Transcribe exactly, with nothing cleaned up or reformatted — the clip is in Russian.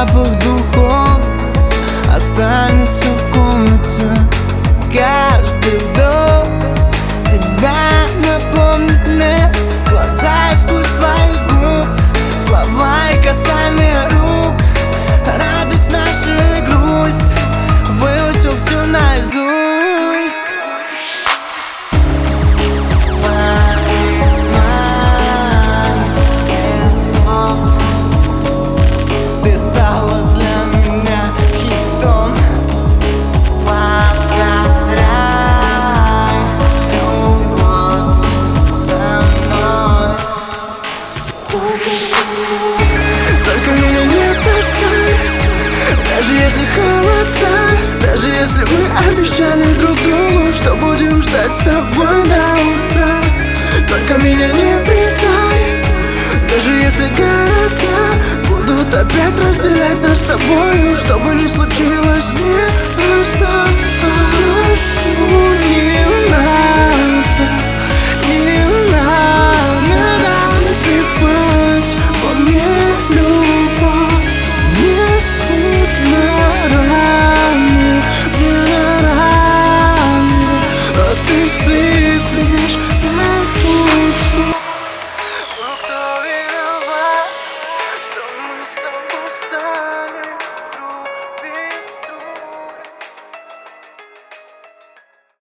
запах духов останется в комнате. Каждый вдох тебя напомнит мне. Глаза и вкус твоих губ, слова и касание рук. Радость, наша грусть, выучил все наизусть. Только меня не бросай, даже если холодно, даже если мы обещали друг другу, что будем ждать с тобой до утра. Только меня не предай, даже если города будут опять разделять нас с тобою. Что бы ни случилось, не оставь.